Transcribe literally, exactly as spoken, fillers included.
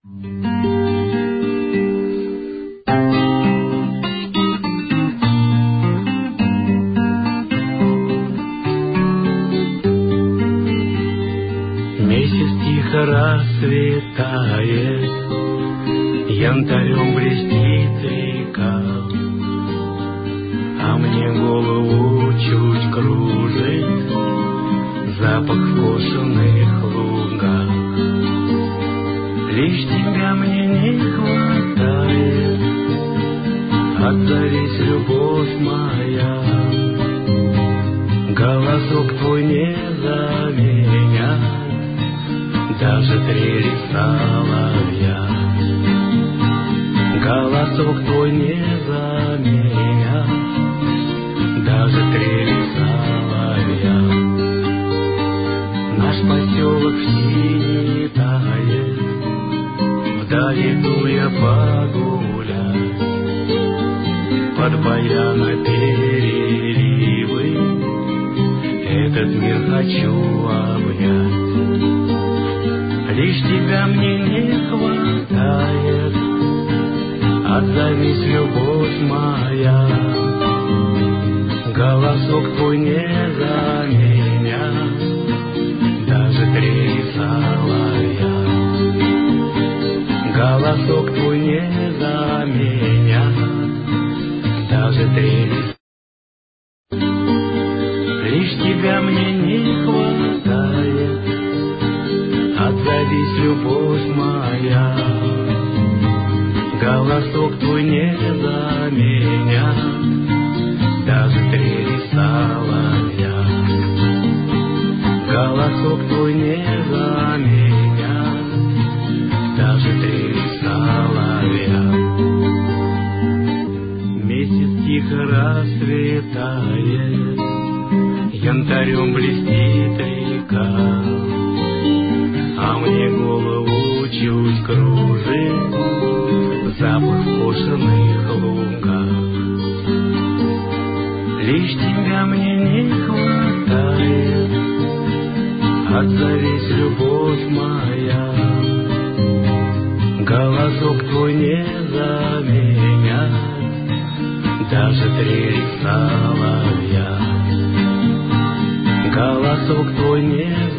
Месяц тихо расцветает, янтарем блестит река, а мне голову чуть кружит запах в косаных лугах. Лишь тебя мне не хватает, отзовись, любовь моя. Голосок твой не заменяет даже трели соловья. Голосок твой не заменяет даже трели соловья. Наш поселок в синий тает, вдали дуя погулять, под баяна переливы этот мир хочу обнять. Лишь тебя мне не хватает, отзовись, любовь моя. Голосок твой не заменяет даже трели соловья. Голосок твой не заменяет даже трели. Лишь тебя мне не хватает, отзовись, любовь моя. Голосок твой не заменяет даже трели соловья. Голосок твой не заменяет даже трели соловья. Месяц тихо расцветает, янтарем блестит река, а мне голову чуть кружит запах в косаных лугах. Лишь тебя мне не хватает, отзовись, любовь моя. Голосок твой не заменяет даже трели соловья. Голосок твой не